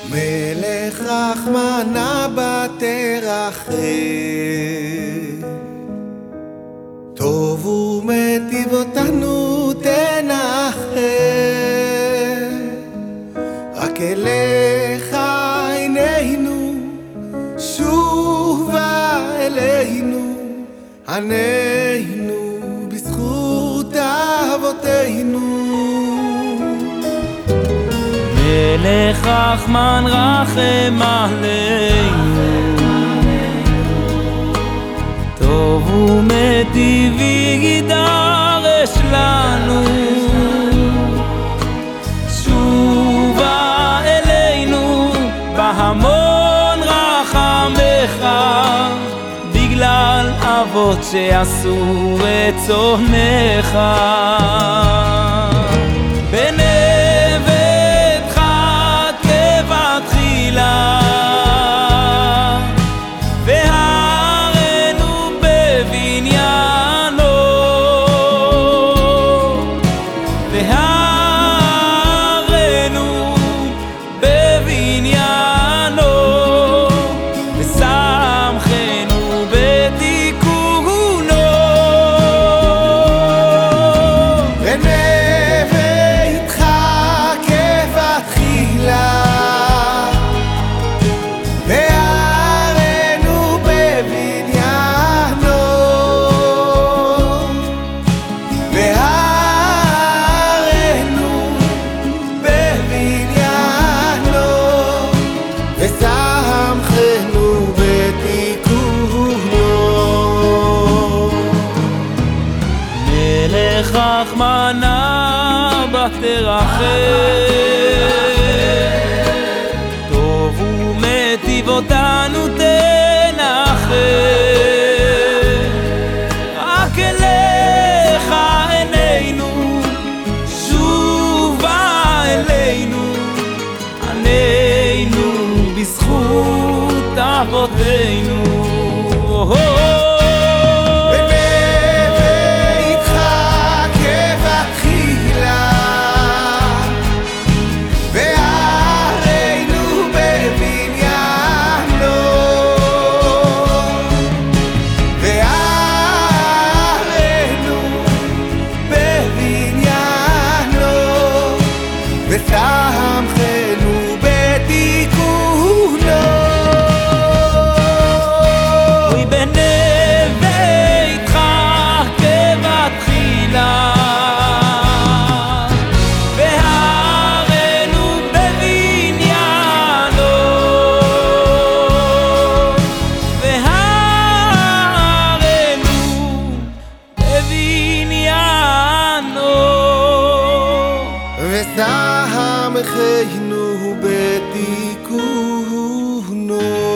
מלך רחמנה בתרחם, טוב ומיטיב אותנו תנחם. רק אליך עינינו שובה אלינו, ענינו בזכות אבותינו. מלך רחמן רחם עלינו, טוב ומיטיב יידרש לנו. שובה אלינו בהמון רחמך, בגלל אבות שעשו רצונך. מלך רחמנה בתרחם, טוב ומיטיב אותנו תנחם. רק אליך עינינו שובה אלינו, ענינו בזכות אבותינו. ושמחנו בתיקונו. אוי בנווה יצחק כבתחילה, והרנו בבניינו, והרנו בבניינו. ושמחנו בתיקונו.